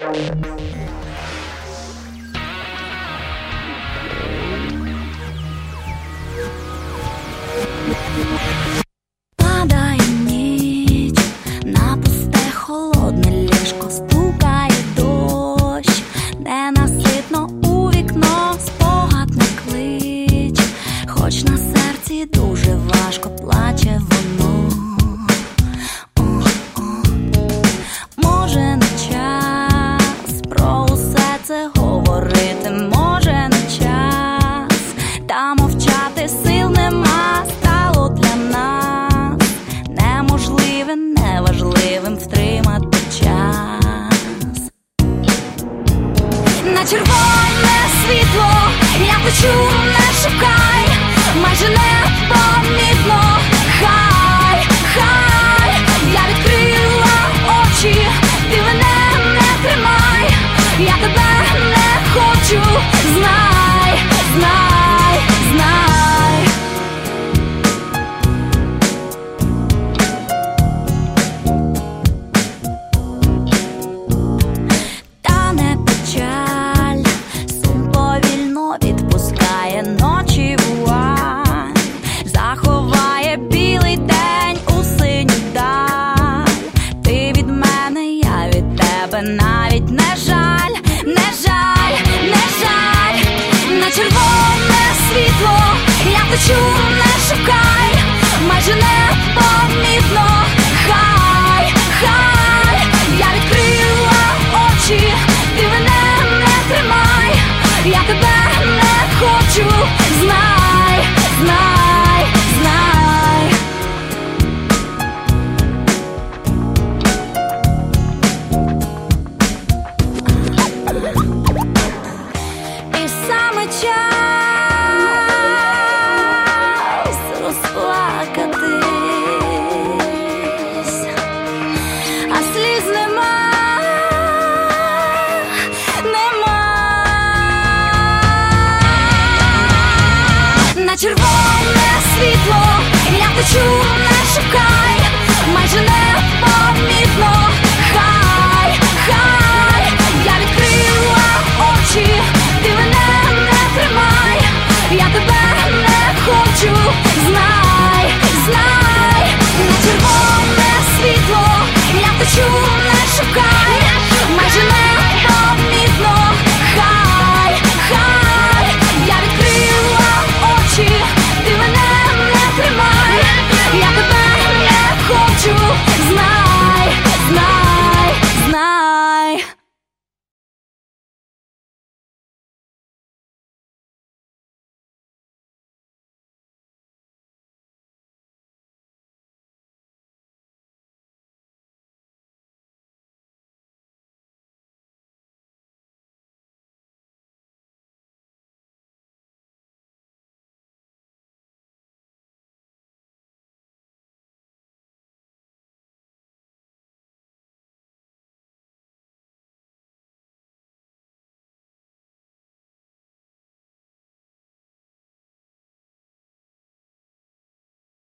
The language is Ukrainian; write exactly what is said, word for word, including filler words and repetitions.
Падає ніч на пусте холодне ліжко, стукає дощ, ненаситно у вікно, спогад не клич, хоч на серці дуже важко, плаче воно. О-о. Може не час про усе це говорити, може не час, та мовчати сил нема, стало для нас неможливим, неважливим втримати час. На червоне світло я хочу, не шукай, майже непомітно, хай, хай, я відкрила очі, ти мене не тримай, я тебе не хочу, знай, знай, знай. Та не печаль, сум повільно відпускає ночі вуаль, заховає білий день у синю даль. Ти від мене, я від тебе, навіть не жаль, не жаль, не жаль. На червоне світло я хочу, не шукай, майже непомітно, хай, хай, я відкрила очі, ти мене не тримай, я тебе не хочу, знай, знай, знай. І саме час розплакатись, а сліз нема, нема. На червоне світло я хочу, не шукай, майже непомітно,